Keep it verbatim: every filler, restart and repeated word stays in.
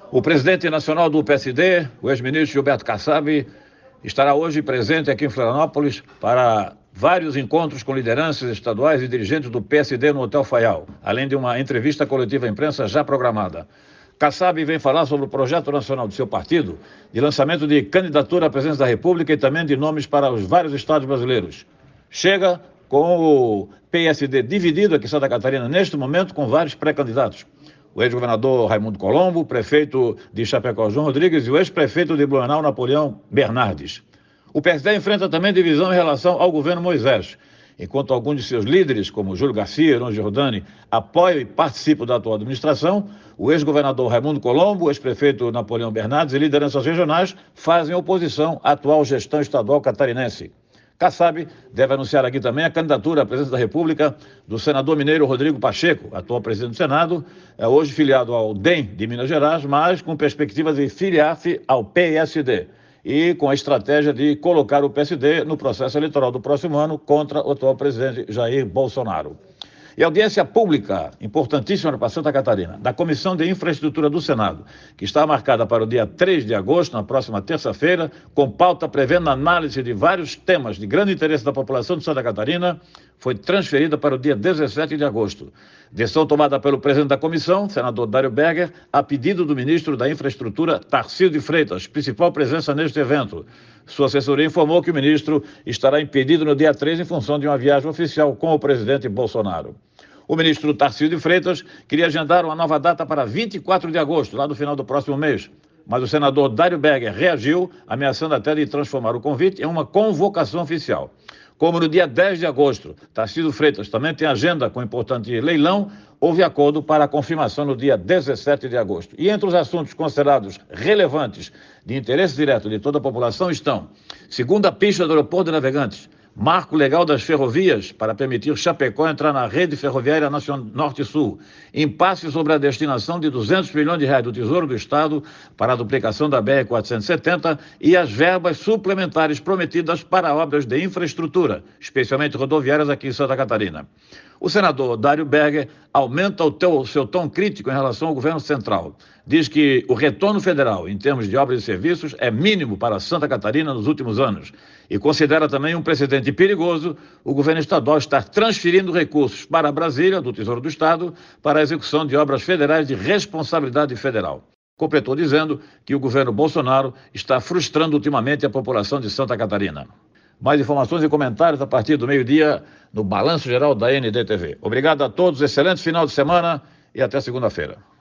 O presidente nacional do P S D, o ex-ministro Gilberto Kassab, estará hoje presente aqui em Florianópolis para vários encontros com lideranças estaduais e dirigentes do P S D no Hotel Faial, além de uma entrevista coletiva à imprensa já programada. Kassab vem falar sobre o projeto nacional do seu partido, de lançamento de candidatura à presidência da República e também de nomes para os vários estados brasileiros. Chega com o P S D dividido aqui em Santa Catarina, neste momento, com vários pré-candidatos. O ex-governador Raimundo Colombo, o prefeito de Chapecó, João Rodrigues, e o ex-prefeito de Blumenau, Napoleão Bernardes. O P S D enfrenta também divisão em relação ao governo Moisés, enquanto alguns de seus líderes, como Júlio Garcia e Heron Giordani, apoiam e participam da atual administração, o ex-governador Raimundo Colombo, o ex-prefeito Napoleão Bernardes e lideranças regionais fazem oposição à atual gestão estadual catarinense. Kassab deve anunciar aqui também a candidatura à presidência da República do senador mineiro Rodrigo Pacheco, atual presidente do Senado, é hoje filiado ao D E M de Minas Gerais, mas com perspectivas de filiar-se ao P S D e com a estratégia de colocar o P S D no processo eleitoral do próximo ano contra o atual presidente Jair Bolsonaro. E a audiência pública, importantíssima para Santa Catarina, da Comissão de Infraestrutura do Senado, que está marcada para o dia três de agosto, na próxima terça-feira, com pauta prevendo análise de vários temas de grande interesse da população de Santa Catarina, foi transferida para o dia dezessete de agosto. Decisão tomada pelo presidente da comissão, senador Dário Berger, a pedido do ministro da Infraestrutura, Tarcísio de Freitas, principal presença neste evento. Sua assessoria informou que o ministro estará impedido no dia três em função de uma viagem oficial com o presidente Bolsonaro. O ministro Tarcísio de Freitas queria agendar uma nova data para vinte e quatro de agosto, lá no final do próximo mês. Mas o senador Dário Berger reagiu, ameaçando até de transformar o convite em uma convocação oficial. Como no dia dez de agosto, Tarcísio Freitas também tem agenda com importante leilão, houve acordo para a confirmação no dia dezessete de agosto. E entre os assuntos considerados relevantes de interesse direto de toda a população estão: segunda pista do aeroporto de Navegantes, marco legal das ferrovias para permitir Chapecó entrar na rede ferroviária nacional Norte-Sul, impasse sobre a destinação de duzentos milhões de reais do Tesouro do Estado para a duplicação da B R quatrocentos e setenta e as verbas suplementares prometidas para obras de infraestrutura, especialmente rodoviárias aqui em Santa Catarina. O senador Dário Berger aumenta o, teu, o seu tom crítico em relação ao governo central. Diz que o retorno federal, em termos de obras e serviços, é mínimo para Santa Catarina nos últimos anos. E considera também um precedente perigoso o governo estadual estar transferindo recursos para Brasília, do Tesouro do Estado, para a execução de obras federais de responsabilidade federal. Completou dizendo que o governo Bolsonaro está frustrando ultimamente a população de Santa Catarina. Mais informações e comentários a partir do meio-dia no Balanço Geral da N D T V. Obrigado a todos, excelente final de semana e até segunda-feira.